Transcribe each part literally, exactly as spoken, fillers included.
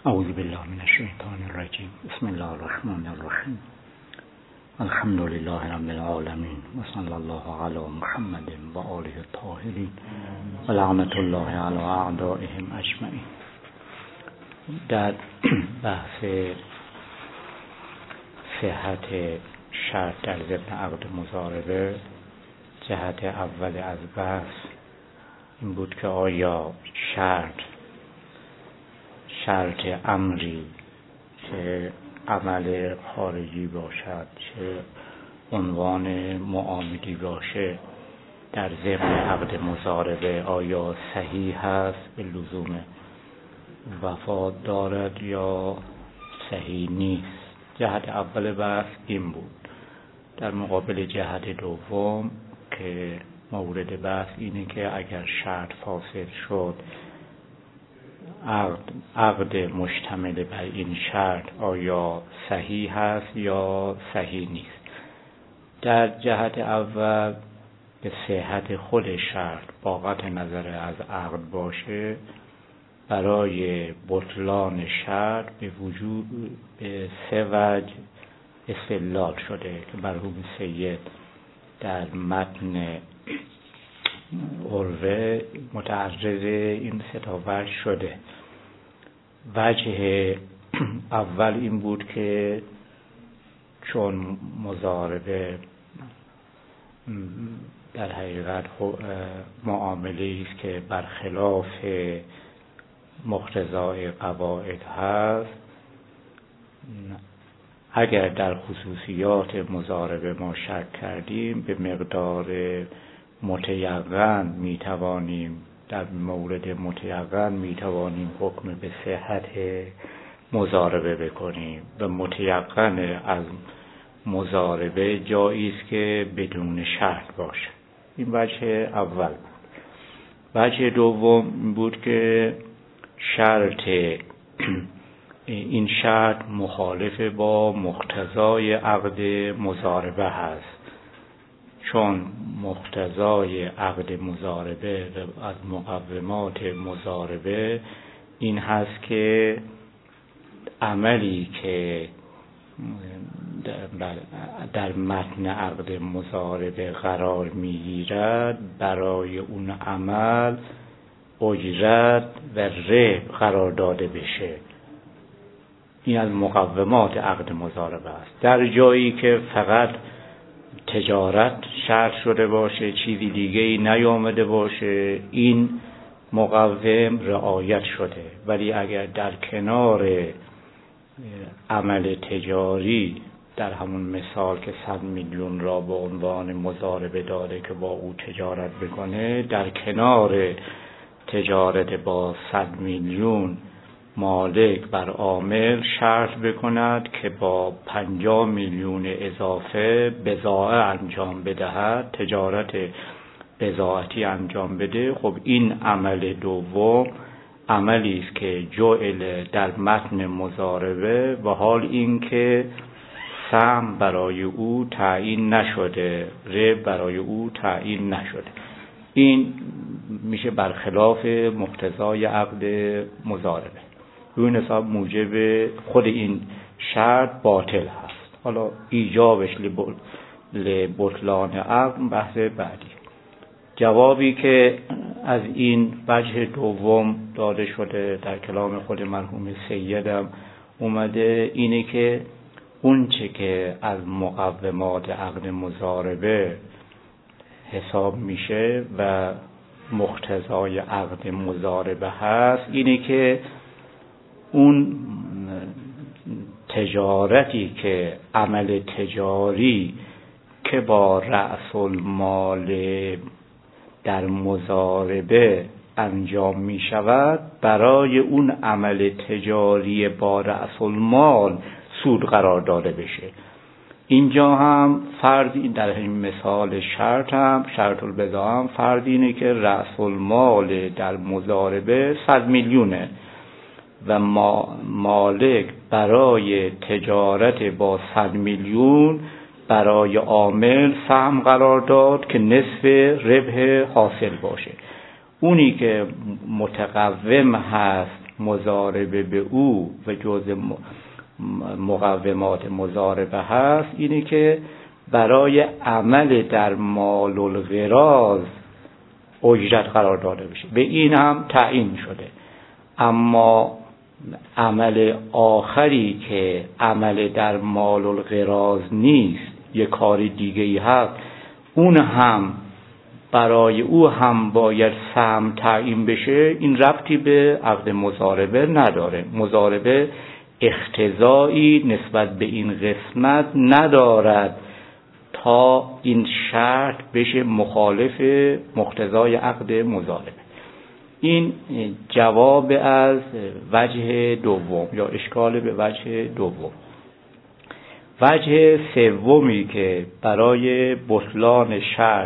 اعوذ بالله من الشیطان الرجیم. بسم الله الرحمن الرحیم. الحمد لله رب العالمین و صلی الله علی محمد و آله الطاهرین و لعنت الله علی اعدائهم اجمعین. در بحث صحت شرط در ضمن عقد مضاربه، جهت اول از بحث این بود که آیا شرط شرط امری چه عمل خارجی باشد چه عنوان معاملی باشه در ضمن عقد مضاربه آیا صحیح هست، به لزوم وفا دارد یا صحیح نیست. جهت اول بحث این بود. در مقابل جهت دوم که مورد بحث اینه که اگر شرط فاسد شد، عقد, عقد مشتمل بر این شرط آیا صحیح هست یا صحیح نیست. در جهت اول به صحت خود شرط با قطع نظر از عقد باشه، برای بطلان شرط به وجود به سه وجه استدلال شده که مرحوم سید در متن عروه متعرض این سه تا وجه شده. وجه اول این بود که چون مضاربه در حقیقت معامله است که برخلاف مقتضای قواعد هست، اگر در خصوصیات مضاربه ما شک کردیم به مقدار متیقن می توانیم در مورد متیقن می توانیم حکم به صحت مضاربه بکنیم و متیقن از مضاربه جایی است که بدون شرط باشه. این وجه اول بود. وجه دوم بود که شرط این شرط مخالف با مقتضای عقد مضاربه هست، چون مقتضای عقد مضاربه از مقومات مضاربه این هست که عملی که در متن عقد مضاربه قرار میگیرد برای اون عمل اجرت و ربح قرار داده بشه. این از مقومات عقد مضاربه است. در جایی که فقط تجارت شرط شده باشه، چیزی دیگه ای نیامده باشه، این مقوم رعایت شده. ولی اگر در کنار عمل تجاری، در همون مثال که صد میلیون را به عنوان مضاربه داده که با او تجارت بکنه، در کنار تجارت با صد میلیون مالک بر عامل شرط بکند که با پنجاه میلیون اضافه بضاعه انجام بدهد، تجارت بضاعتی انجام بده. خب این عمل دوم عملی است که جعل در متن مضاربه و حال این که سهم برای او تعیین نشده، ربح برای او تعیین نشده. این میشه برخلاف مقتضای عقد مضاربه. روی حساب موجب خود این شرط باطل هست. حالا ایجابش لبطلان عقد بحث بعدی. جوابی که از این وجه دوم داده شده در کلام خود مرحوم سیدم اومده اینه که اون چه که از مقومات عقد مضاربه حساب میشه و مقتضای عقد مضاربه هست اینه که اون تجارتی که عمل تجاری که با رأس المال در مضاربه انجام می شود، برای اون عمل تجاری با رأس المال سود قرار داده بشه. اینجا هم فرض در این مثال شرط هم شرط البضاعه هم فرض اینه که رأس المال در مضاربه صد میلیونه و مالک برای تجارت با صد میلیون برای عامل سهم قرار داد که نصف ربح حاصل باشه. اونی که متقوم هست مضاربه به او و جزء مقومات مضاربه هست اینه که برای عمل در مال الغراض اجرت قرار داده بشه، به این هم تعیین شده. اما عمل آخری که عمل در مال الغراض نیست، یه کار دیگه ای هست، اون هم برای او هم باید سهم تعیین بشه. این ربطی به عقد مضاربه نداره. مضاربه اقتضایی نسبت به این قسمت ندارد تا این شرط بشه مخالف مقتضای عقد مضاربه. این جواب از وجه دوم یا اشکال به وجه دوم. وجه سومی که برای بطلان شرط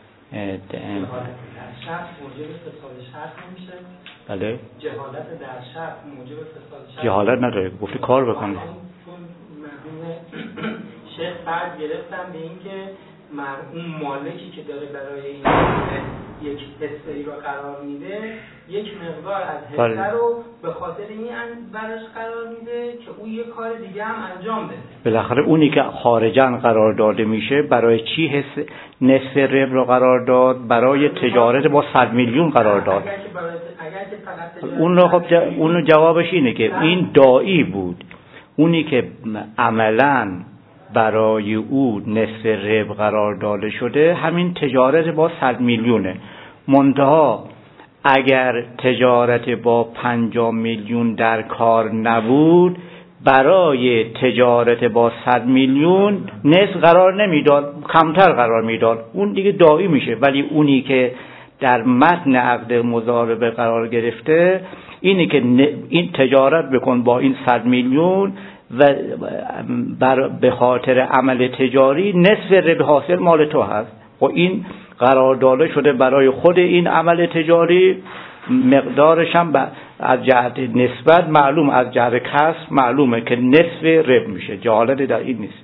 شرط موجب فساد شرط نمیشه. بله، جهالت در شرط موجب فساد شرط جهالت نداره، گفتی کار بکنه. چون مردم شیخ بعد گرفتن به این که اون مالکی که داره برای این یک حصه‌ای رو قرار میده یک مقدار از حصه رو به خاطر این برش قرار میده که اون یک کار دیگه هم انجام بده. بالاخره اونی که خارجاً قرار داده میشه برای چی حصه نصف ربع رو قرار داد؟ برای تجارت با صد میلیون قرار داد. اگر که برای اگر که فقط اون رو خب جا... اون جوابش اینه که این داعی بود. اونی که عملاً برای او نصف ربع قرار داده شده همین تجارت با صد میلیونه. منتها اگر تجارت با پنجاه میلیون در کار نبود، برای تجارت با صد میلیون نصف قرار نمیداد، کمتر قرار میداد، اون دیگه داعی میشه. ولی اونی که در متن عقد مضاربه قرار گرفته اینی که این تجارت بکن با این صد میلیون و بر به خاطر عمل تجاری نصف ربح حاصل مال تو هست و این قرار داده شده برای خود این عمل تجاری. مقدارش هم از جهت نسبت معلوم، از جهت کسب معلومه که نصف ربح میشه. جهالت در این نیست.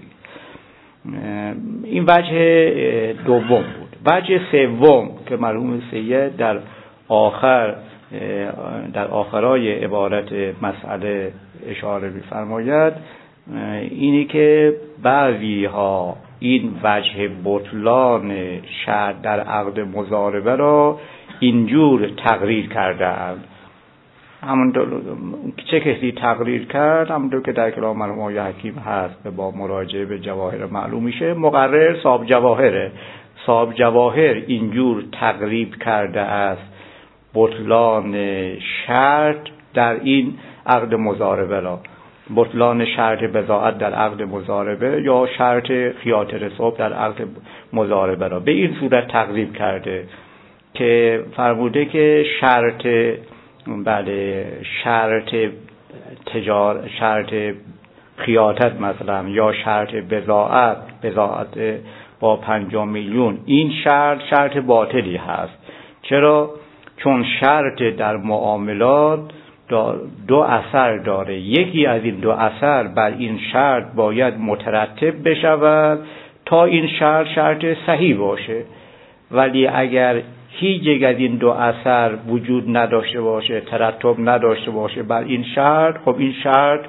این وجه دوم بود. وجه سوم که مرحوم سید در آخر در آخرای عبارت مسئله اشاره می‌فرماید اینی که بعضی ها این وجه بطلان شرط در عقد مضاربه را اینجور تقریر کردند. همونطور چه کسی تقریر کرد؟ همونطور که در کلام مرحوم آقای حکیم هست که با مراجعه به جواهر معلوم میشه. مقرر صاحب جواهره. صاحب جواهر اینجور تقریب کرده است بطلان شرط در این عقد مضاربه را، بطلان شرط بضاعت در عقد مضاربه یا شرط خیاط رسوب در عقد مضاربه را به این صورت تقریب کرده که فرموده که شرط بله شرط تجار شرط خیاطت مثلا یا شرط بضاعت بضاعت با پنجاه میلیون این شرط شرط باطلی هست. چرا؟ چون شرط در معاملات دو اثر داره. یکی از این دو اثر بر این شرط باید مترتب بشود تا این شرط شرط صحیح باشه. ولی اگر هیچ یک از این دو اثر وجود نداشته باشه، ترتب نداشته باشه بر این شرط، خب این شرط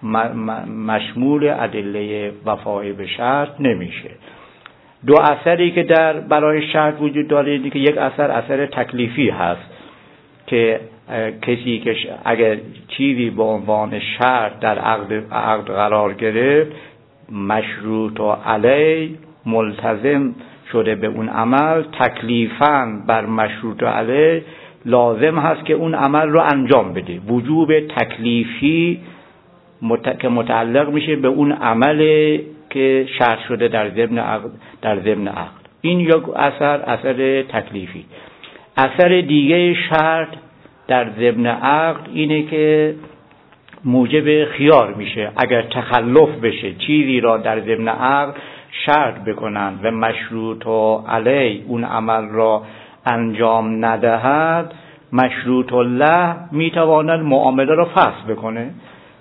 مشمول ادله وفای به شرط نمیشه. دو اثری که در برای شرط وجود داره اینه که یک اثر اثر تکلیفی هست که کسی که اگر چیزی به عنوان شرط در عقد, عقد قرار گرفت مشروط و علی ملتزم شده به اون عمل، تکلیفاً بر مشروط و علی لازم هست که اون عمل رو انجام بده. وجوب تکلیفی مت... که متعلق میشه به اون عمل که شرط شده در ضمن عقد در ضمن عقد. این یک اثر اثر تکلیفی. اثر دیگه شرط در ضمن عقد اینه که موجب خیار میشه. اگر تخلف بشه چیزی را در ضمن عقد شرط بکنن و مشروط و علی اون عمل را انجام ندهد، مشروط الله میتواند معامله را فسخ بکنه.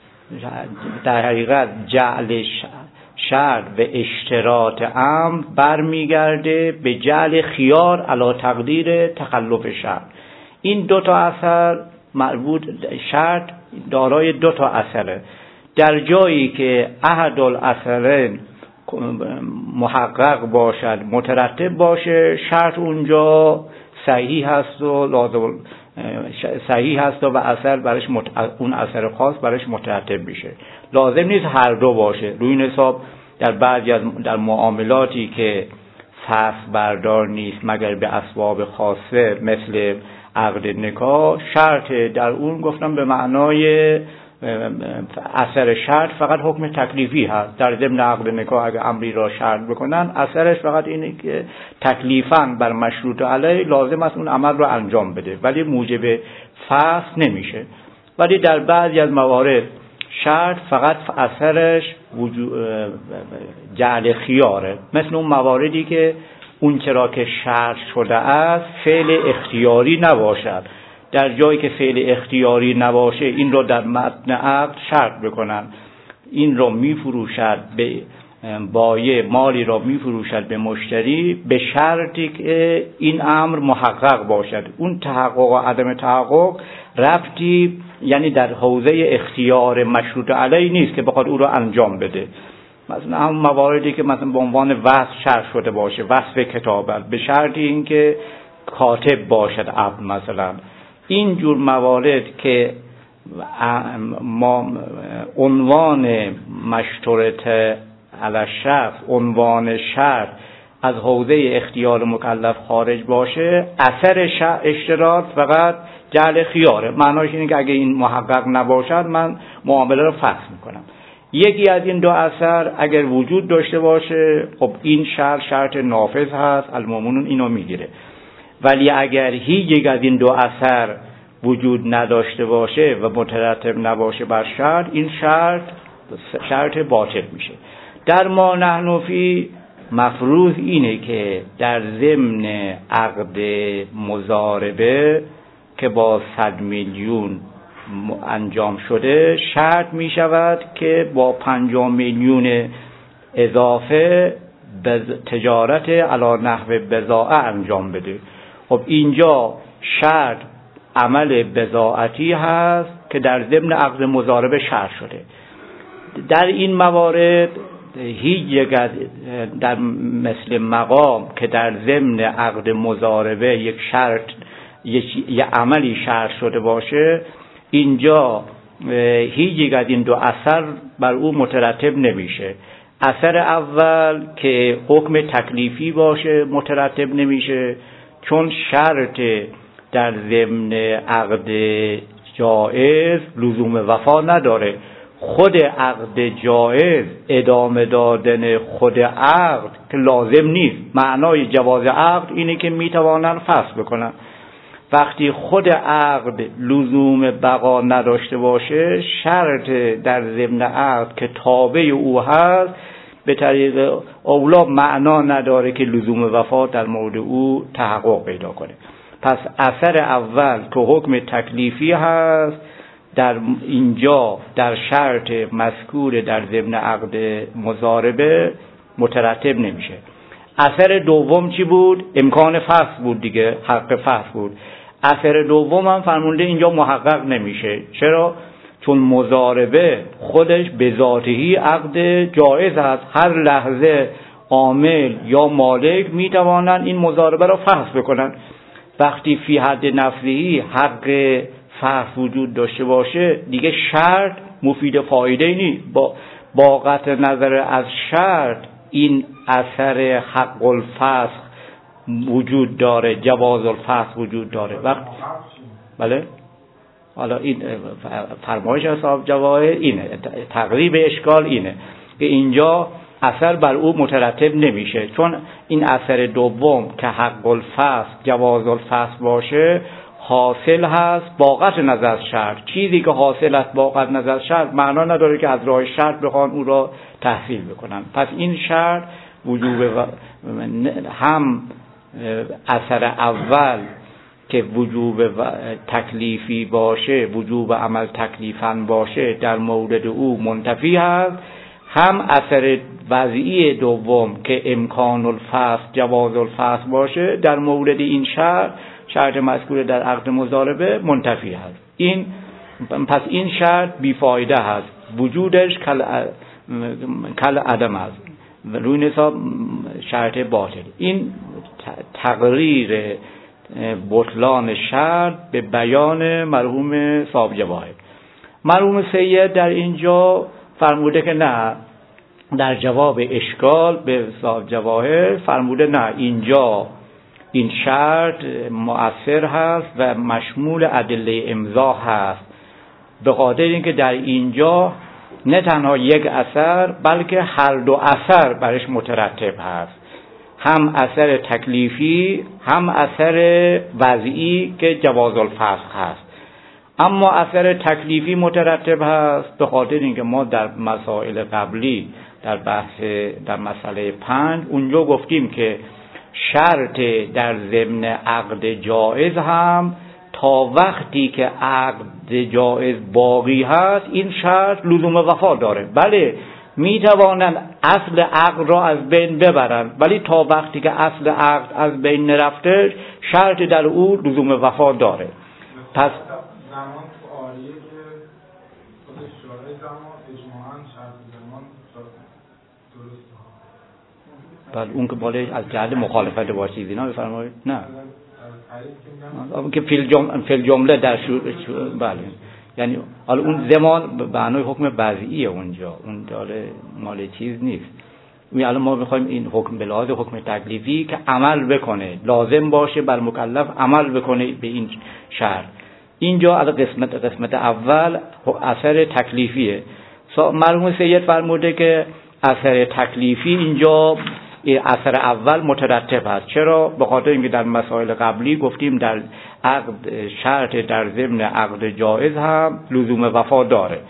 در حقیقت جعل شرط و اشتراط امر برمیگرده به جعل خیار علی تقدیر تخلف شرط. این دو تا اثر مربوط شرط دارای دو تا اثره. در جایی که احد الاثرین محقق باشد، مترتب باشه، شرط اونجا صحیح هست و لازم صحیح هست و اثر برش مت... اون اثر خاص برش مترتب میشه. لازم نیست هر دو باشه. روی این حساب در بعضی از در معاملاتی که فسخ بردار نیست مگر به اسباب خاصه مثل عقد نکاح، شرط در اون گفتم به معنای اثر شرط فقط حکم تکلیفی هست. در ضمن عقد نکاح اگه امری را شرط بکنن اثرش فقط اینه که تکلیفاً بر مشروط علیه لازم است اون عمل را انجام بده، ولی موجب فسخ نمیشه. ولی در بعضی از موارد شرط فقط اثرش جعل خیاره، مثل اون مواردی که اون چرا که شرط شده است فعل اختیاری نباشد. در جایی که فعل اختیاری نباشه این رو در متن عقد شرط بکنن، این رو میفروشد به بایع، مالی را میفروشد به مشتری به شرطی که این امر محقق باشد. اون تحقق و عدم تحقق ربطی یعنی در حوزه اختیار مشروط علیه نیست که بخواد او را انجام بده. مثلا هم مواردی که مثلا به عنوان وصف شرط شده باشه، وصف کتابت به شرطی اینکه کاتب باشد عبد مثلا، این جور موارد که ما عنوان مشترط علی الشخص، عنوان شرط از حوزه اختیار مکلف خارج باشه، اثر اشتراط فقط جعل خیاره. معناش اینه که اگه این محقق نباشد من معامله رو فسخ میکنم. یکی از این دو اثر اگر وجود داشته باشه خب این شرط شرط نافذ هست، المؤمنون اینو میگیره. ولی اگر هیچ یک از این دو اثر وجود نداشته باشه و مترتب نباشه بر شرط، این شرط شرط باطل میشه. در ما نحن فی مفروض اینه که در ضمن عقد مضاربه که با صد میلیون انجام شده شرط می شود که با پنجاه میلیون اضافه تجارت علی نحو بضاعه انجام بده. خب اینجا شرط عمل بضاعتی هست که در ضمن عقد مضاربه شرط شده. در این موارد هیچ یک در مثل مقام که در ضمن عقد مضاربه یک شرط یک عملی شرط شده باشه، اینجا هیچ یک از این دو اثر بر او مترتب نمیشه. اثر اول که حکم تکلیفی باشه مترتب نمیشه، چون شرط در ضمن عقد جائز لزوم وفا نداره. خود عقد جائز ادامه دادن خود عقد که لازم نیست. معنای جواز عقد اینه که میتوانن فسخ بکنن. وقتی خود عقد لزوم بقا نداشته باشه، شرط در ضمن عقد که تابع او هست به طریق اولا معنا نداره که لزوم وفا در مورد او تحقق پیدا کنه. پس اثر اول که حکم تکلیفی هست در اینجا در شرط مذکور در ضمن عقد مضاربه مترتب نمیشه. اثر دوم چی بود؟ امکان فسخ بود دیگه، حق فسخ بود. اثر دوم هم فرمونده اینجا محقق نمیشه. چرا؟ چون مضاربه خودش به ذاتهی عقد جایز است. هر لحظه عامل یا مالک میتوانند این مضاربه را فسخ بکنن. وقتی فی حد نفسهی حق فسخ وجود داشته باشه دیگه شرط مفید فایده نیست. با با قطع نظر از شرط این اثر حق الفسخ وجود داره، جواز الفسخ وجود داره. وقت بله حالا این فرمایش اصحاب جواهر اینه، تقریب اشکال اینه که اینجا اثر بر او مترتب نمیشه، چون این اثر دوم که حق الفسخ جواز الفسخ باشه حاصل هست با قطع نظر از شرط. چیزی که حاصل است با قطع نظر از شرط معنا نداره که از راه شرط بخوان او را تحصیل بکنن. پس این شرط وجوب و هم اثر اول که وجوب تکلیفی باشه، وجوب عمل تکلیفاً باشه در مورد او منتفی هست، هم اثر وضعی دوم که امکان الفسخ جواز الفسخ باشه در مورد این شرط شرط مذکور در عقد مضاربه منتفی هست. این پس این شرط بیفایده هست، وجودش کل, کل عدم است، روی حساب شرط باطل. این تقریر بطلان شرط به بیان مرحوم صاحب جواهر. مرحوم سید در اینجا فرموده که نه، در جواب اشکال به صاحب جواهر فرموده نه، اینجا این شرط مؤثر هست و مشمول ادله امضا هست، به خاطر اینکه در اینجا نه تنها یک اثر بلکه هر دو اثر برش مترتب هست، هم اثر تکلیفی هم اثر وضعی که جواز الفسخ هست. اما اثر تکلیفی مترتب هست به خاطر اینکه ما در مسائل قبلی در بحث در مسئله پنج اونجا گفتیم که شرط در ضمن عقد جائز هم تا وقتی که عقد جائز باقی هست این شرط لزوم وفا داره. بله می توانند اصل عقد را از بین ببرند، ولی تا وقتی که اصل عقد از بین نرفته شرط در او لزوم وفا داره. پس زمان تو آریه که خودش شارع زمان اجماعاً شرط زمان درسته. بله اون که بالای از جهت مخالفت با چیزی نه بفرمایید. نه که فیل جمله در شروع بله، یعنی حالا اون زمان به معنای حکم وضعیه اونجا، اون داره مال چیز نیست. می الان ما میخوایم این حکم به لحاظ حکم تکلیفی که عمل بکنه، لازم باشه بر مکلف عمل بکنه به این شرط. اینجا از قسمت قسمت اول اثر تکلیفیه. مرحوم سید فرموده که اثر تکلیفی اینجا اثر اول مترتب است. چرا؟ به خاطر اینکه در مسائل قبلی گفتیم در عقد شرط در ضمن عقد جائز هم لزوم وفا داره،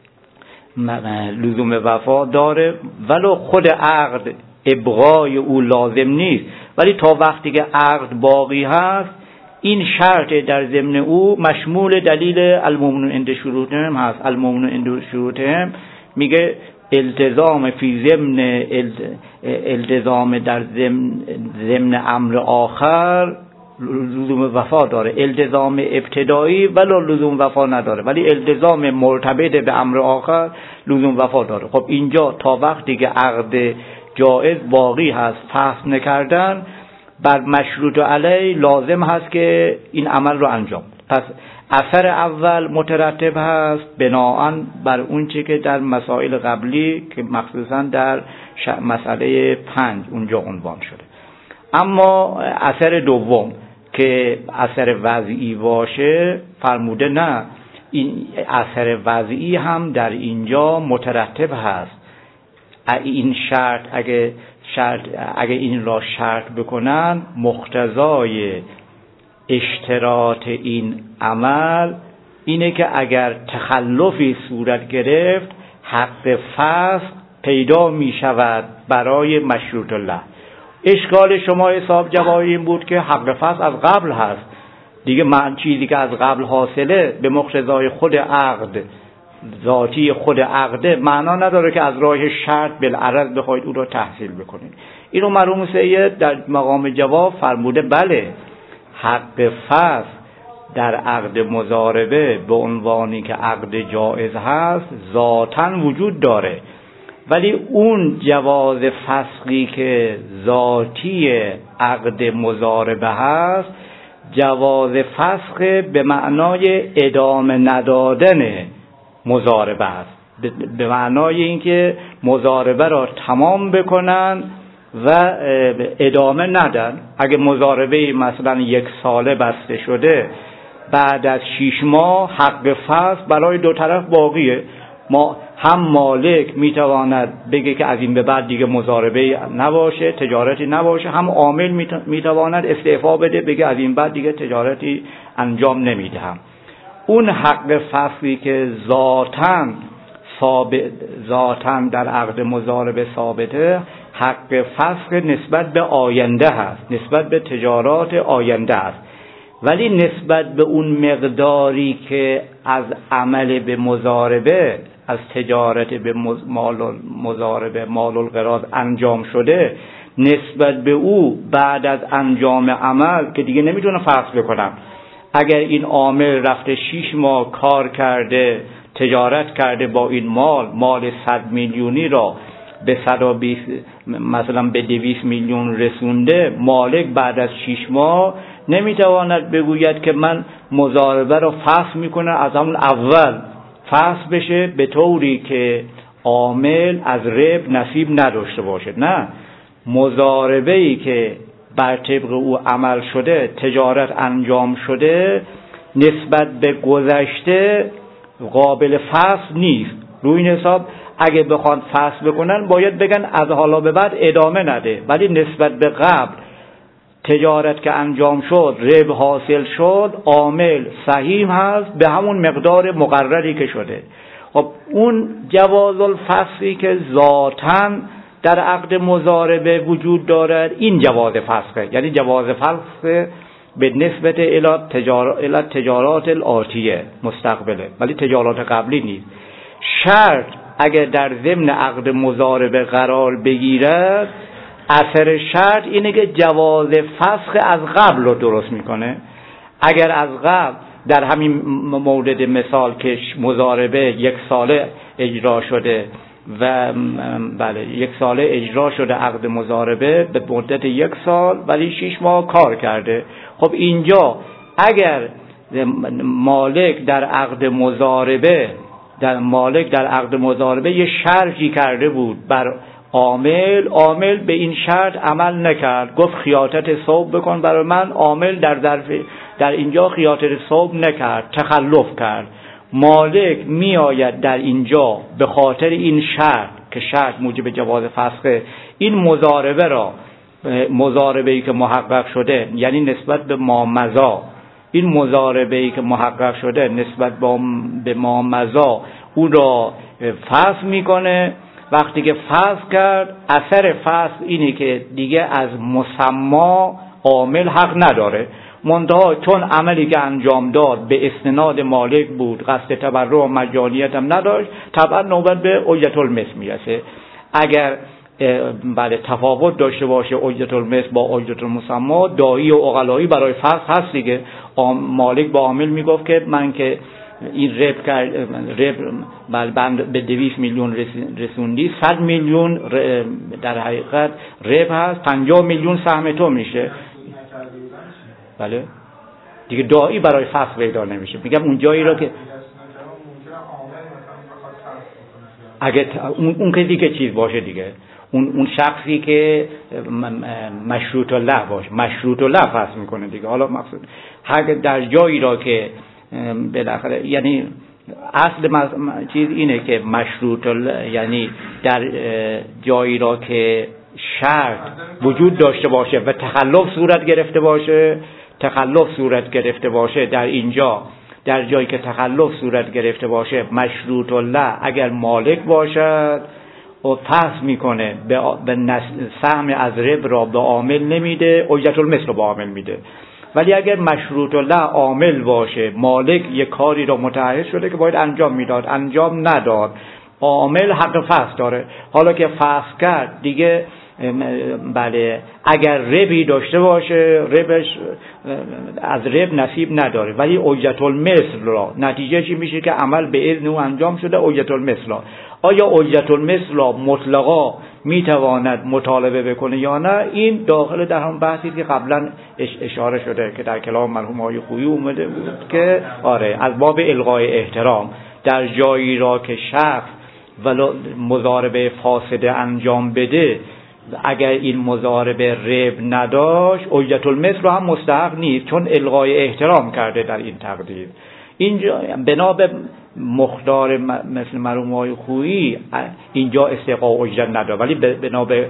لزوم وفا داره ولو خود عقد ابقای او لازم نیست، ولی تا وقتی که عقد باقی هست این شرط در ضمن او مشمول دلیل المؤمنون عند شروطهم هست. المؤمنون عند شروطهم میگه التزام فی ضمن التزام در ضمن ضمن امر آخر لزوم وفا داره، التزام ابتدایی ولو لزوم وفا نداره، ولی التزام مرتبط به امر آخر لزوم وفا داره. خب اینجا تا وقتی که عقد جائز باقی هست فسخ نکردن بر مشروط علی لازم هست که این عمل رو انجام. پس اثر اول مترتب هست بناءً بر اون چی که در مسائل قبلی که مخصوصاً در مسئله پنج اونجا عنوان شده. اما اثر دوم که اثر وضعی باشه فرموده نه، این اثر وضعی هم در اینجا مترتب هست. این شرط اگه شرط اگه این را شرط بکنن مقتضای اشتراط این عمل اینه که اگر تخلفی صورت گرفت حق فسخ پیدا می شود برای مشروط الله. اشکال شما حساب جوابی این بود که حق فسخ از قبل هست دیگه، من چیزی که از قبل حاصله به مقتضای خود عقد ذاتی خود عقده معنا نداره که از راه شرط بالعرض بخواید او را تحصیل بکنید. اینو مرحوم سید در مقام جواب فرموده بله حق فسخ در عقد مضاربه به عنوانی که عقد جائز هست ذاتاً وجود داره، ولی اون جواز فسخی که ذاتی عقد مضاربه هست جواز فسخ به معنای ادامه ندادن مضاربه است، به معنای اینکه مضاربه را تمام بکنن و ادامه ندن. اگه مضاربه مثلا یک ساله بسته شده بعد از شش ماه حق فسخ برای دو طرف باقیه، ما هم مالک میتواند بگه که از این به بعد دیگه مضاربه نباشه تجارتی نباشه، هم عامل میتواند استعفا بده بگه از این بعد دیگه تجارتی انجام نمیدهم. اون حق فسخی که ذاتاً ثابت ذاتاً در عقد مضاربه ثابته حق فسخ نسبت به آینده هست، نسبت به تجارات آینده است، ولی نسبت به اون مقداری که از عمل به مضاربه از تجارت به مال مضاربه مال القراض انجام شده نسبت به او بعد از انجام عمل که دیگه نمیتونه فسخ بکنم اگر این عامل رفته شیش ماه کار کرده، تجارت کرده با این مال، مال صد میلیونی را به صد و بیست مثلا به دویست میلیون رسونده، مالک بعد از شش ماه نمیتواند بگوید که من مضاربه را فسخ میکنه، از همون اول فسخ بشه به طوری که عامل از ربح نصیب نداشته باشه. نه، مضاربه ای که بر طبق او عمل شده، تجارت انجام شده، نسبت به گذشته قابل فسخ نیست. روی این حساب اگه بخوان فسخ بکنن باید بگن از حالا به بعد ادامه نده، ولی نسبت به قبل تجارت که انجام شد، ربح حاصل شد، عامل صحیح هست به همون مقدار مقرری که شده. خب اون جواز الفسخی که ذاتاً در عقد مضاربه وجود دارد، این جواز فسخه، یعنی جواز فسخ به نسبت الی تجارات تجارات الآتیه مستقبله، ولی تجارات قبلی نیست. شرط اگر در ضمن عقد مضاربه قرار بگیرد، اثر شرط اینه که جواز فسخ از قبل رو درست میکنه. اگر از قبل در همین مورد مثال که مضاربه یک ساله اجرا شده و بله یک ساله اجرا شده عقد مضاربه به مدت یک سال ولی شش ماه کار کرده، خب اینجا اگر مالک در عقد مضاربه در مالک در عقد مضاربه یه شرطی کرده بود بر عامل، عامل به این شرط عمل نکرد، گفت خیاطت ثوب بکن برای من، عامل در ظرف در اینجا خیاطت ثوب نکرد، تخلف کرد. مالک می آید در اینجا به خاطر این شرط که شرط موجب جواز فسخه، این مضاربه را، مضاربه‌ای که محقق شده یعنی نسبت به مامضا، این مضاربه‌ای که محقق شده نسبت به مامضا او را فسخ میکنه. وقتی که فسخ کرد، اثر فسخ اینه که دیگه از مسما عامل حق نداره، منتها چون عملی که انجام داد به استناد مالک بود، قصد تبرع و مجانیت هم نداشت، طبعا نوبت به اجرت المثل میرسه. اگر بله تفاوت داشته باشه اجرت المثل با اجرت المسما، داعی و عقلایی برای فسخ هست دیگه. مالک با عامل میگفت که من که این رب کرد، رب بل بند به دویست میلیون رسوندی، صد میلیون در حقیقت رب هست، پنجاه میلیون سهم تو میشه. بله دیگه داعی برای فسخ پیدا نمیشه. میگم اون جایی را که اگه اون, اون که دیگه چیز باشه دیگه، اون اون شخصی که مشروط الله باشه، مشروط الله فسخ میکنه دیگه. حالا مقصود اگه در جایی را که بالاخره یعنی اصل چیز اینه که مشروط الله یعنی در جایی را که شرط وجود داشته باشه و تخلف صورت گرفته باشه، تخلف صورت گرفته باشه در اینجا، در جایی که تخلف صورت گرفته باشه، مشروط الله اگر مالک باشد و فسخ میکنه به سهم از رب را به عامل نمیده، اجرت المثل رو به عامل میده. ولی اگر مشروط الله عامل باشه، مالک یک کاری را متعهد شده که باید انجام میداد، انجام نداد، عامل حق فسخ داره. حالا که فسخ کرد دیگه بله اگر ربی داشته باشه، ربش از رب نصیب نداره، ولی اجرت المثل را نتیجه چی میشه که عمل به اذن او انجام شده، اجرت المثل را. آیا اجرت المثل را مطلقا میتواند مطالبه بکنه یا نه؟ این داخل در هم بحثی که قبلا اشاره شده که در کلام مرحوم آقای خویی اومده بود که آره از باب الغای احترام در جایی را که شخص ولو مضاربه فاسده انجام بده، اگر این مضاربه رب نداشت اجرت المثل رو هم مستحق نیست، چون الغای احترام کرده در این تقدیر. اینجا بنا به مقدار مثل مرحوم آقای خویی اینجا استحقاق اجرت نداره، ولی بنا به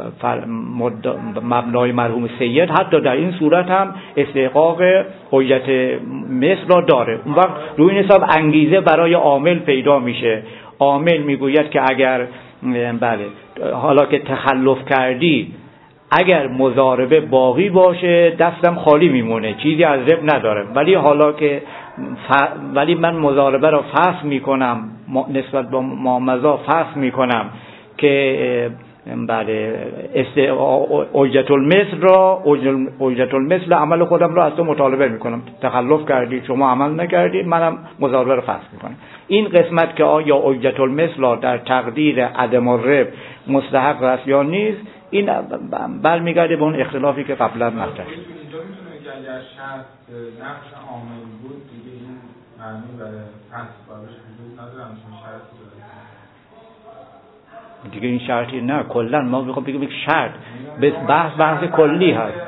مبنای مرحوم سید حتی در این صورت هم استحقاق اجرت مثل را داره. اون وقت روی این حساب انگیزه برای عامل پیدا میشه. عامل میگوید که اگر بله حالا که تخلف کردی، اگر مضاربه باقی باشه دستم خالی میمونه، چیزی از رب نداره، ولی حالا که ف... ولی من مضاربه را فسخ میکنم، نسبت با مامضا فسخ میکنم که بله اوجت المثل را اوجت المثل عمل خودم را از تو مطالبه میکنم، تخلف کردی، شما عمل نکردی، منم مضاربه رو فسخ میکنم. این قسمت که آیا اوجت المثل در تقدیر عدم الرب مستحق است یا نیست، این برمیگرده به اون اختلافی که قبلا مطرح شد. اینجا میتونه که اگر شرط نقش عامل بود دیگه این معنی برای فسخ براش وجود نداره، همچون شرطی داره دیگه این شرطی نه، کلا ما میخوام بگم یک شرط به بحث بحث کلی هست. عامل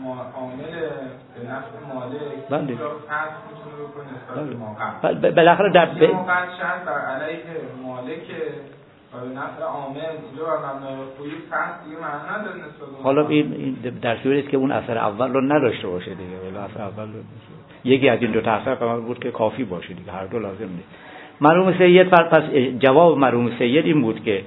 به نفع مالک بله. فسخ میتونه بکنه نسبت به ما. بالاخره در یه موقع شرط بر علیه مالک و به نفع عامل اینجا بر مبنای خویی فسخ دیگه معنی نداره نسبت به حالا این در صورتی که اون اثر اول رو نداشته باشه دیگه، ولی اثر اول رو یکی از این دو تا اثر قرار بود که کافی باشه دیگه، هر دو لازم نیست. مرحوم سید پس جواب مرحوم سید این بود که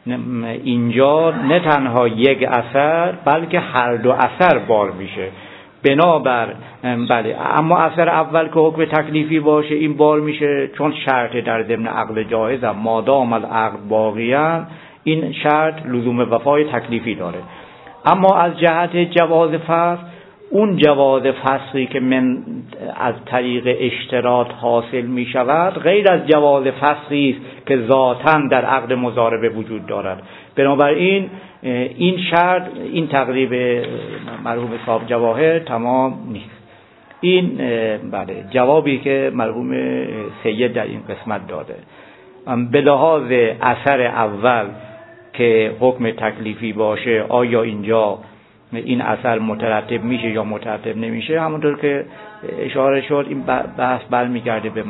اینجا نه تنها یک اثر بلکه هر دو اثر بار میشه. بنابر بله، اما اثر اول که حکم تکلیفی باشه این بار میشه، چون شرط در ضمن عقد جایز هم مادام العقد باقیان، این شرط لزوم وفای تکلیفی داره. اما از جهت جواز فسخ، اون جواز فسخی که من از طریق اشتراط حاصل می شود غیر از جواز فسخی است که ذاتاً در عقد مضاربه وجود دارد. بنابراین این شرط، این تقریب مرحوم صاحب جواهر تمام نیست. این بله جوابی که مرحوم سید در این قسمت داده. به لحاظ اثر اول که حکم تکلیفی باشه، آیا اینجا این اثر مترتب میشه یا مترتب نمیشه، همونطور که اشاره شد این بحث برمیگرده به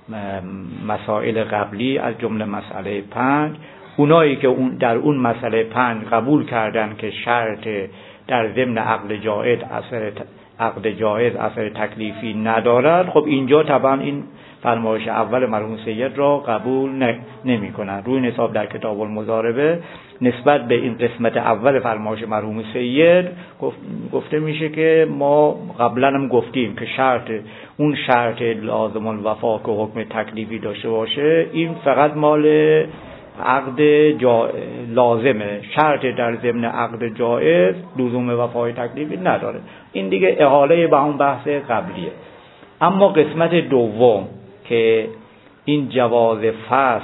مسائل قبلی از جمله مسئله پنج. اونایی که اون در اون مسئله پنج قبول کردن که شرط در ضمن عقد جائز اثر عقد جائز اثر تکلیفی ندارد، خب اینجا طبعا این فرمایش اول مرحوم سید را قبول نمی کنند. روی حساب در کتاب المضاربه نسبت به این قسمت اول فرمایش مرحوم سید گفته میشه که ما قبلا هم گفتیم که شرط اون شرط لازم الوفا که حکم تکلیفی داشته باشه این فقط مال عقد جا... لازمه، شرط در ضمن عقد جائز لزوم وفای تکلیفی نداره. این دیگه احاله به اون بحث قبلیه. اما قسمت دوم که این جواز فسخ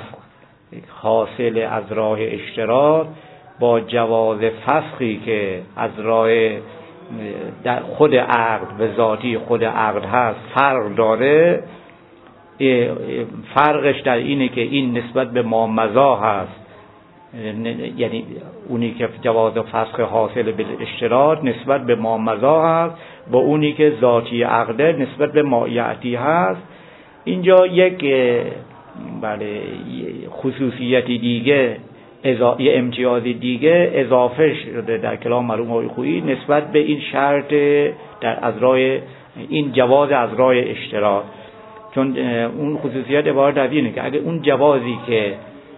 حاصل از راه اشتراط با جواز فسخی که از راه در خود عقد به ذاتی خود عقد هست فرق داره. فرقش در اینه که این نسبت به ما مضا هست، یعنی اونی که جواز فسخ حاصل به اشتراط نسبت به ما مضا هست، با اونی که ذاتی عقده نسبت به ما یعتی هست. اینجا یک بله خصوصیتی دیگه، یه امتیاز دیگه اضافه شده در کلام مرحوم آقای خویی نسبت به این شرط در از راه این جواز از راه اشتراط. چون اون خصوصیت عبارت از اینه که اگه اون جوازی که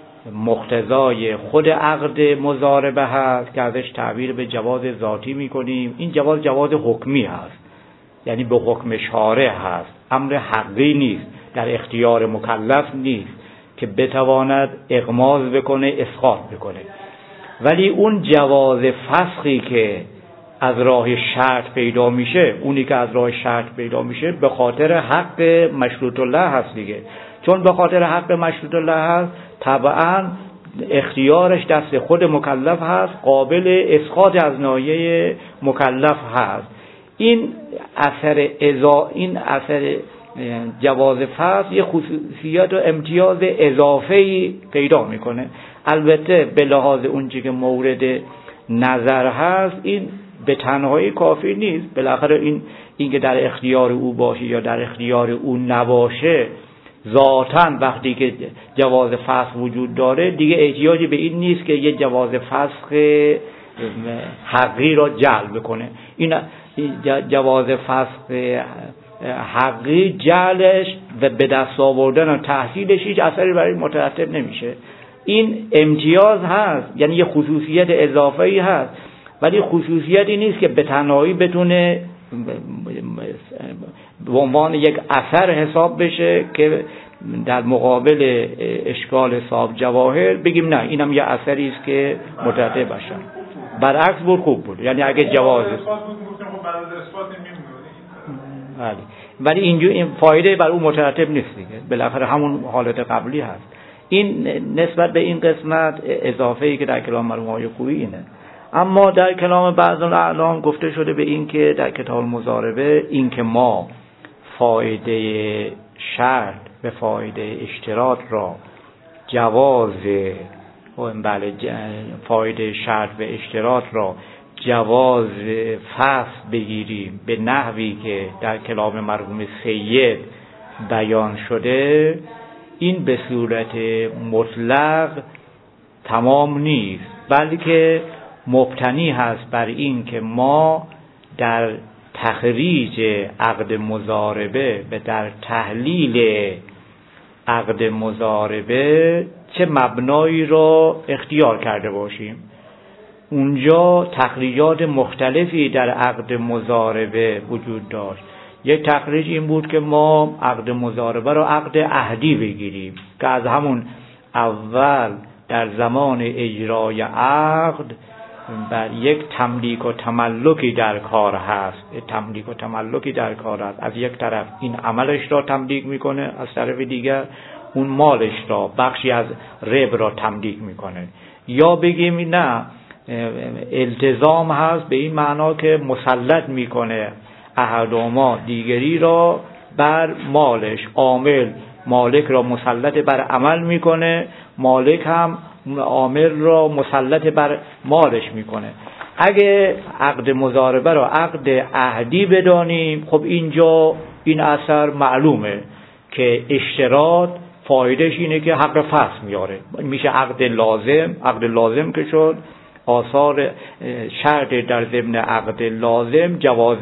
مقتضای خود عقد مضاربه هست که ازش تعبیر به جواز ذاتی میکنیم، این جواز جواز حکمی هست، یعنی به حکم شارع هست، امر حقی نیست، در اختیار مکلف نیست که بتواند اغماض بکنه اسقاط بکنه. ولی اون جواز فسخی که از راه شرط پیدا میشه، اونی که از راه شرط پیدا میشه به خاطر حق مشروط الله هست دیگه. چون به خاطر حق مشروط الله هست طبعا اختیارش دست خود مکلف هست، قابل اسقاط از ناحیه مکلف هست. این اثر ازا این اثر جواز فسخ یه خصوصیت و امتیاز اضافه‌ای پیدا میکنه. البته به لحاظ اونچه که مورد نظر هست این به تنهایی کافی نیست. بالاخره این اینکه در اختیار او باشه یا در اختیار او نباشه، ذاتاً وقتی که جواز فسخ وجود داره دیگه احتیاجی به این نیست که یه جواز فسخ حقی را جلب کنه. این جواز فسخ حقی جعلش و به دست آوردن و تحصیلش هیچ اثری برای مترتب نمیشه. این امتیاز هست، یعنی یه خصوصیت اضافه‌ای هست، ولی خصوصیتی نیست که به تنهایی بتونه به عنوان یک اثر حساب بشه که در مقابل اشکال صاحب جواهر بگیم نه اینم یه اثری است که مترتب بشه. برعکس بود خوب بود، یعنی اگه جواز بله، ولی اینجا این فایده بر اون مترتب نیست دیگه، بالاخره همون حالت قبلی هست. این نسبت به این قسمت اضافه‌ای که در کلام مرحوم آقای خویی اینه. اما در کلام بعض الاعلام گفته شده به این که در کتاب المضاربه این که ما فایده شرط به فایده اشتراط را جواز بله فایده شرط به اشتراط را جواز فصل بگیریم به نحوی که در کلام مرحوم سید بیان شده، این به صورت مطلق تمام نیست، بلکه مبتنی هست بر این که ما در تخریج عقد مضاربه و در تحلیل عقد مضاربه چه مبنایی را اختیار کرده باشیم. اونجا تخریجات مختلفی در عقد مضاربه وجود داشت. یک تخریج این بود که ما عقد مضاربه را عقد عهدی بگیریم که از همون اول در زمان اجرای عقد بر یک تملیک و تملکی در کار هست، تملیک و تملکی در کار هست. از یک طرف این عملش را تملیک میکنه، از طرف دیگر اون مالش را، بخشی از ربح را تملیک میکنه. یا بگیم نه، التزام هست به این معنا که مسلط میکنه احدهما دیگری را بر مالش، عامل مالک را مسلط بر عمل میکنه، مالک هم عامل را مسلط بر مالش میکنه. اگه عقد مضاربه را عقد عهدی بدانیم، خب اینجا این اثر معلومه که اشتراط فایدهش اینه که حق فصل میاره، میشه عقد لازم. عقد لازم که شد، آثار شرط در ضمن عقد لازم جواز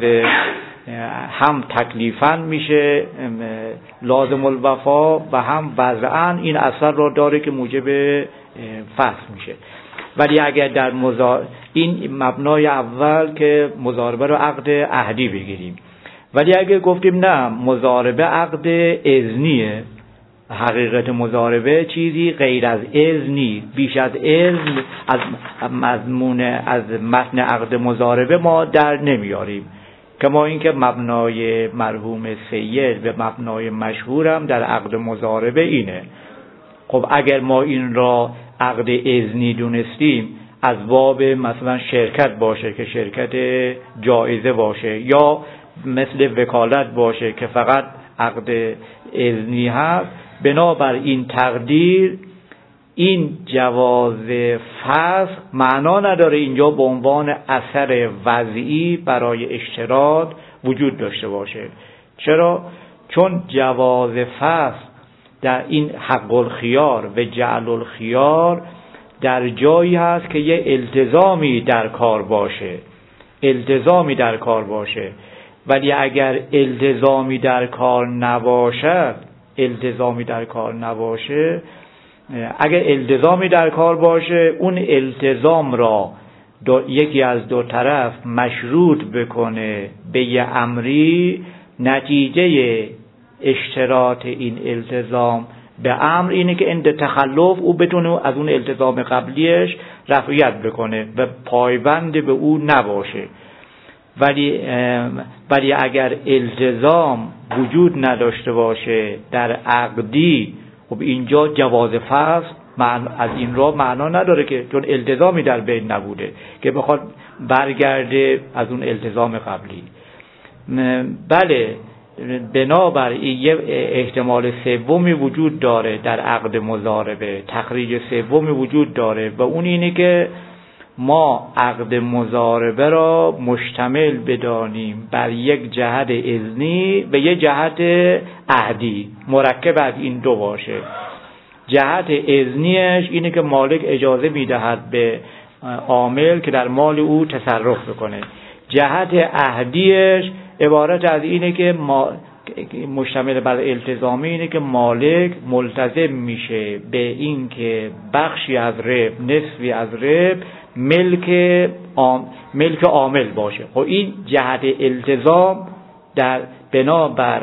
هم تکلیفاً میشه لازم الوفا و هم وضعاً این اثر را داره که موجب فصل میشه. ولی اگر در مزار... این مبنای اول که مضاربه رو عقد عهدی بگیریم، ولی اگر گفتیم نه مضاربه عقد اذنیه، حقیقت مضاربه چیزی غیر از اذن، بیش از اذن از مضمون از متن عقد مضاربه ما در نمیاریم. کما اینکه مبنای مرحوم سید و مبنای مشهورم در عقد مضاربه اینه. خب اگر ما این را عقد اذنی دونستیم، از باب مثلا شرکت باشه که شرکت جایزه باشه، یا مثل وکالت باشه که فقط عقد اذنی هست، بنابر این تقدیر این جواز فسخ معنا نداره اینجا به عنوان اثر وضعی برای اشتراط وجود داشته باشه. چرا؟ چون جواز فسخ در این حق الخیار و جعل الخیار در جایی هست که یه التزامی در کار باشه، التزامی در کار باشه. ولی اگر التزامی در کار نباشد، التزامی در کار نباشه اگر التزامی در کار باشه، اون التزام را دو یکی از دو طرف مشروط بکنه به یه امری، نتیجه اشتراط این التزام به امر اینه که اند تخلف او بتونه از اون التزام قبلیش رفعیت بکنه و پایبند به او نباشه. ولی ولی اگر التزام وجود نداشته باشه در عقدی، خب اینجا جواز فسخ از این را معنا نداره که چون التزامی در بین نبوده که بخواد برگرده از اون التزام قبلی. بله، بنابر یه احتمال سومی وجود داره در عقد مضاربه، تخریج سومی وجود داره و اون اینه که ما عقد مضاربه را مشتمل بدانیم بر یک جهت اذنی و یک جهت عهدی، مرکب از این دو باشه. جهت اذنیش اینه که مالک اجازه میدهد به عامل که در مال او تصرف بکنه. جهت عهدیش عبارت از اینه که ما مشتمل بر التزامی اینه که مالک ملتزم میشه به این که بخشی از ربح، نصفی از ربح ملک عام ملک عامل باشه. خب این جهت التزام در بنابر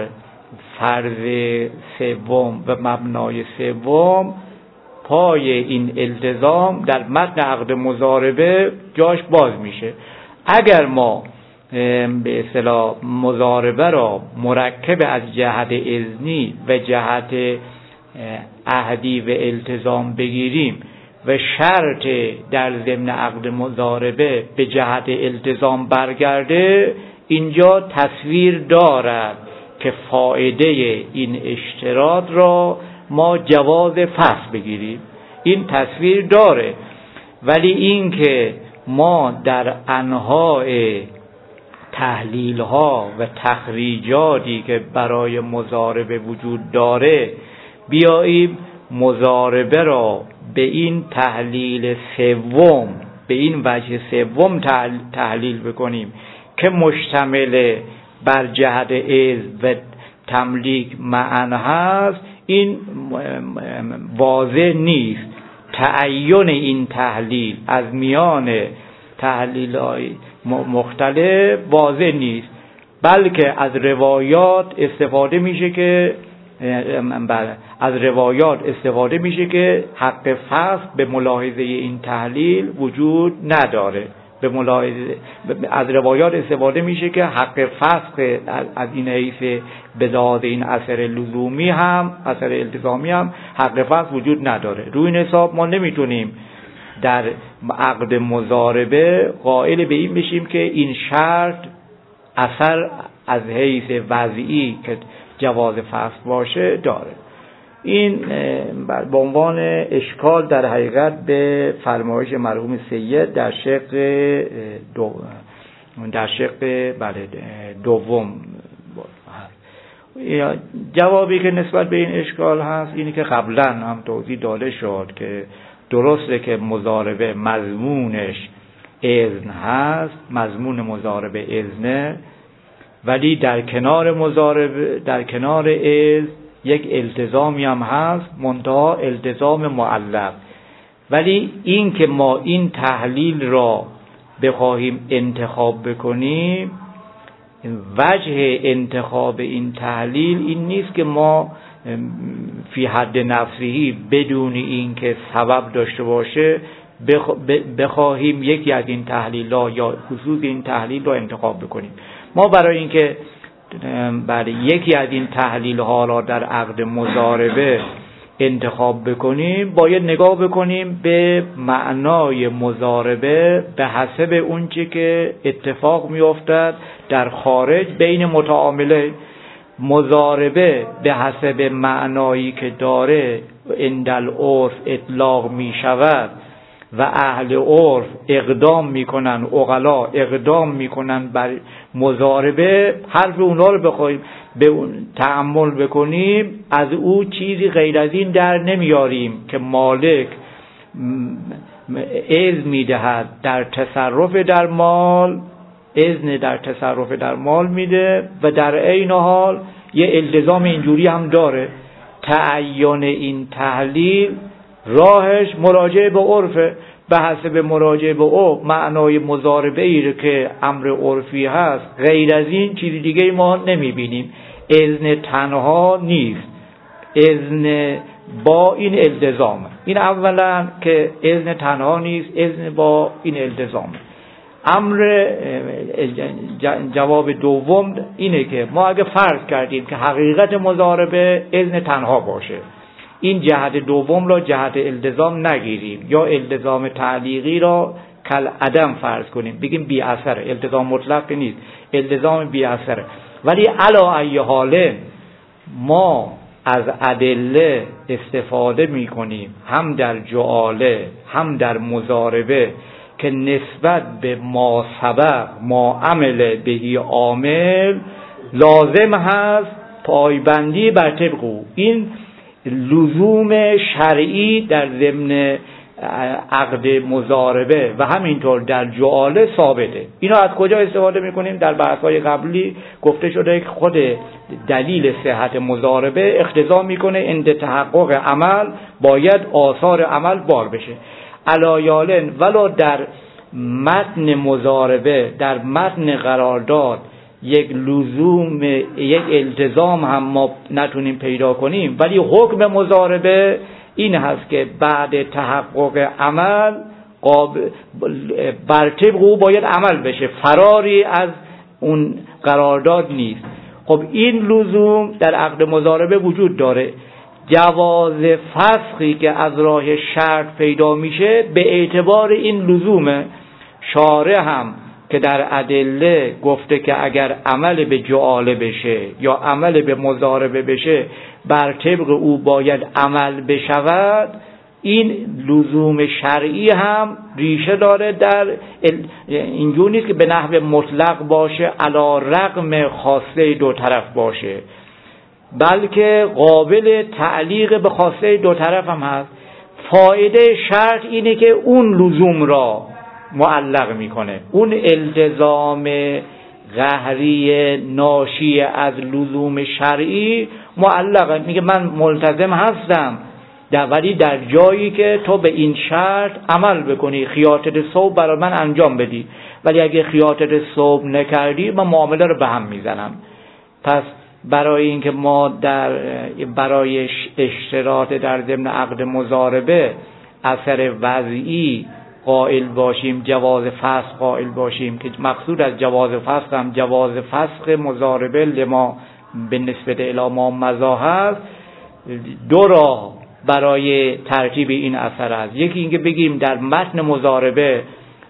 فرض سوم و مبنای سوم پای این التزام در متن عقد مضاربه جاش باز میشه. اگر ما به اصطلاح مضاربه را مرکب از جهت اذنی و جهت عهدی و التزام بگیریم و شرط در ضمن عقد مضاربه به جهت التزام برگرده، اینجا تصویر دارد که فایده این اشتراط را ما جواز فسخ بگیریم. این تصویر داره، ولی این که ما در انواع تحلیل ها و تخریجاتی که برای مضاربه وجود داره بیاییم مضاربه را به این تحلیل سوم، به این وجه سوم تحلیل بکنیم که مشتمل بر جهت اذن و تملیک معن هست، این واضح نیست. تعین این تحلیل از میان تحلیل های مختلف واضح نیست، بلکه از روایات استفاده میشه که از روایات استفاده میشه که حق فسخ به ملاحظه این تحلیل وجود نداره. به ملاحظه از روایات استفاده میشه که حق فسخ از این حیث به لحاظ این اثر لزومی هم اثر التزامی هم حق فسخ وجود نداره. روی این حساب ما نمیتونیم در عقد مضاربه قائل به این بشیم که این شرط اثر از حیث وضعی که جواز فسخ باشه داره. این به عنوان اشکال در حقیقت به فرمایش مرحوم سید در شق دو در شق بله دوم هست. جوابی که نسبت به این اشکال هست اینی که قبلا هم توضیح داده شد که درسته که مضاربه مضمونش اذن هست، مضمون مضاربه اذنه، ولی در کنار مضاربه در کنار اذن یک التزامی هم هست، منتها التزام معلق. ولی این که ما این تحلیل را بخواهیم انتخاب بکنیم، وجه انتخاب این تحلیل این نیست که ما فی حد نفسهی بدون این که سبب داشته باشه بخواهیم یکی از این تحلیل ها یا خصوص این تحلیل را انتخاب بکنیم. ما برای اینکه برای یکی از این تحلیل ها را در عقد مضاربه انتخاب بکنیم باید نگاه بکنیم به معنای مضاربه به حسب اونچه که اتفاق میافتد در خارج بین متعامله. مضاربه به حسب معنایی که داره اندل عرف اطلاق می شود و اهل عرف اقدام میکنن، عقلا اقدام میکنن بر مضاربه، حرف اونا رو بخوایم به اون تأمل بکنیم از او چیزی غیر از این در نمیاریم که مالک اذن میدهد در تصرف در مال، اذن در تصرف در مال میده و در عین حال یه التزام اینجوری هم داره. تعین این تحلیل راهش مراجعه به عرفه. به حسب مراجعه به او معنای مضاربه ای که امر عرفی هست، غیر از این چیز دیگه ما نمیبینیم. اذن تنها نیست، اذن با این التزام. این اولا که اذن تنها نیست، اذن با این التزام. امر جواب دوم اینه که ما اگه فرض کردیم که حقیقت مضاربه اذن تنها باشه، این جهت دوم را جهت التزام نگیریم یا التزام تعلیقی را کل عدم فرض کنیم، بگیم بی اثر، التزام مطلق نیست، التزام بی اثر. ولی علا ای حاله ما از ادله استفاده می کنیم هم در جعاله هم در مضاربه که نسبت به ما سبق ما عمل بهی عامل لازم هست پایبندی بر طبق او. این لزوم شرعی در ضمن عقد مضاربه و همینطور در جعاله ثابته. اینو از کجا استفاده میکنیم؟ در بحث‌های قبلی گفته شده که خود دلیل صحت مضاربه اقتضا میکنه عند تحقق عمل باید آثار عمل بار بشه. علایالن ولو در متن مضاربه، در متن قرارداد یک لزوم، یک التزام هم ما نتونیم پیدا کنیم، ولی حکم مضاربه این هست که بعد تحقق عمل بر طبق او باید عمل بشه، فراری از اون قرارداد نیست. خب این لزوم در عقد مضاربه وجود داره. جواز فسخی که از راه شرط پیدا میشه به اعتبار این لزومه. شارع هم که در ادله گفته که اگر عمل به جعاله بشه یا عمل به مضاربه بشه بر طبق او باید عمل بشود، این لزوم شرعی هم ریشه داره در اینجور نیست که به نحو مطلق باشه علی رغم خواسته دو طرف باشه، بلکه قابل تعلیق به خواسته دو طرف هم هست. فایده شرط اینه که اون لزوم را معلق میکنه، اون التزام قهری ناشی از لزوم شرعی معلق میگه من ملتزم هستم در ولی در جایی که تو به این شرط عمل بکنی، خیاطت ثوب برای من انجام بدی، ولی اگه خیاطت ثوب نکردی من معامله رو به هم میزنم. پس برای اینکه ما در برای اشتراط در ضمن عقد مضاربه اثر وضعی قائل باشیم، جواز فسخ قائل باشیم که مقصود از جواز فسخ هم جواز فسخ مضاربه لما به نسبت الی ما مضی هست، دو راه برای ترتیب این اثر است. یکی اینکه بگیم در متن مضاربه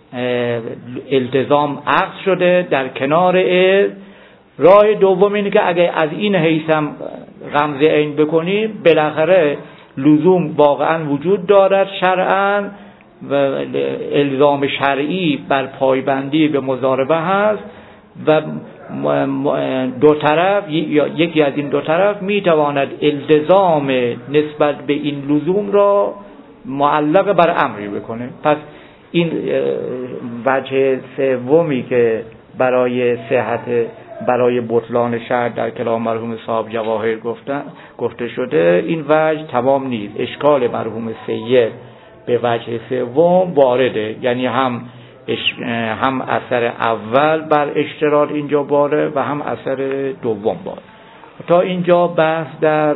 التزام عقد شده در کنار ال. راه دوم اینه که اگه از این حیثم غمزه عین بکنیم بالاخره لزوم واقعا وجود دارد شرعاً و الزام شرعی بر پایبندی به مضاربه هست و دو طرف یا یکی از این دو طرف میتواند التزام نسبت به این لزوم را معلق بر امری بکنه. پس این وجه سومی که برای صحت برای بطلان شرط در کلام مرحوم صاحب جواهر گفتن گفته شده، این وجه تمام نیست. اشکال مرحوم سید به وجه سوم وارده، یعنی هم هم اثر اول بر اشتراط اینجا باره و هم اثر دوم باره. تا اینجا بحث در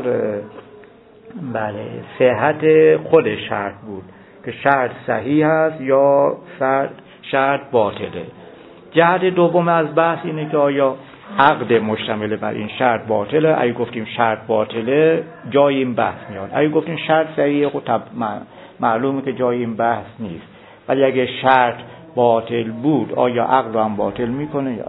بله صحت خود شرط بود که شرط صحیح است یا شرط باطله. جهت دوم از بحث اینه که آیا عقد مشتمل بر این شرط باطله. اگه گفتیم شرط باطله جای این بحث میاد، اگه گفتیم شرط صحیحه خب معلومه که جای این بحث نیست. ولی اگه شرط باطل بود آیا عقد رو هم باطل میکنه یا نه؟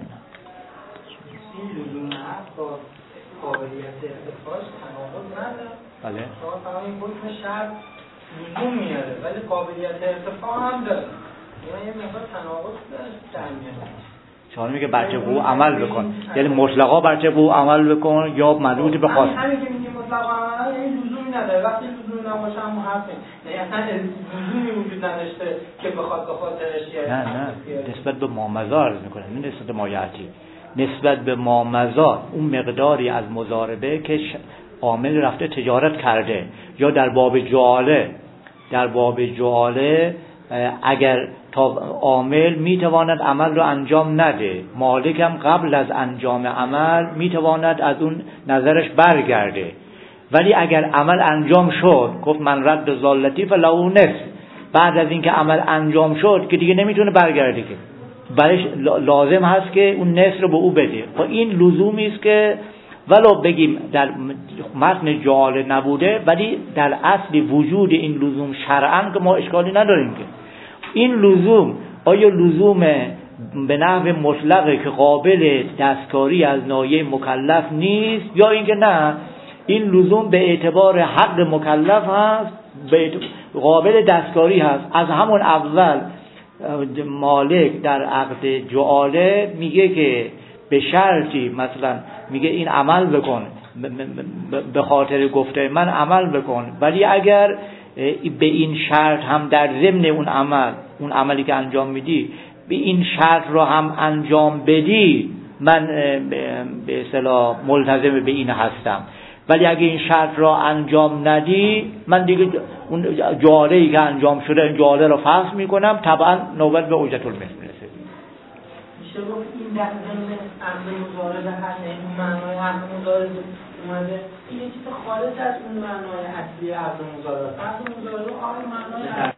این لزوم عقد با قابلیت ارتفاعش تناقض نداره. بله. شما فهمید حکم شرط لزوم میاره ولی قابلیت ارتفاع هم داره. یعنی یه مقدار تناقض در میاد. شما میگه بچه بو عمل بکن، یعنی مطلقا بچه بو عمل بکن یا مربوط به خاص. همین که میگه مطلقا عمل یعنی لزومی نداره. وقتی لزومی نباشه هم حرف نیست. یعنی اصلا لزومی وجود نداشته که بخواد به خاطرش. نه نه نسبت به مامضا عرض میکنه، نه نسبت به مایعتی. نسبت به مامضا اون مقداری از مضاربه که عامل رفته تجارت کرده یا در باب جعاله در باب جعاله اگر تا عامل میتواند عمل رو انجام نده، مالک هم قبل از انجام عمل میتواند از اون نظرش برگرده، ولی اگر عمل انجام شد گفت من رد ضالتی فلهو نصف، بعد از اینکه عمل انجام شد که دیگه نمیتونه برگرده که برش لازم هست که اون نصف رو به او بده. و این لزومی است که ولو بگیم در متن جعاله نبوده ولی در اصل وجود این لزوم شرعاً که ما اشکالی نداریم که این لزوم آیا لزوم به نحو مطلقه که قابل دستکاری از ناحیه مکلف نیست یا اینکه نه این لزوم به اعتبار حق مکلف هست، به قابل دستکاری هست. از همون اول مالک در عقد جعاله میگه که به شرطی مثلا میگه این عمل بکن، به خاطر گفته من عمل بکن، ولی اگر به این شرط هم در ضمن اون عمل اون عملی که انجام میدی به این شرط رو هم انجام بدی من به اصطلاح ملتزم به این هستم، ولی اگه این شرط را انجام ندی من دیگه اون جعاله‌ای که انجام شده این جعاله رو فسخ میکنم، طبعا نوبت به اجرت المثل میرسه. میشه میشه گفت این در ضمن امر مضاربه هست، این معنای امر مضاربه اومده، این یه چیز خارج از اون معنای اصلی امر مضاربه. امر مضاربه آن معنای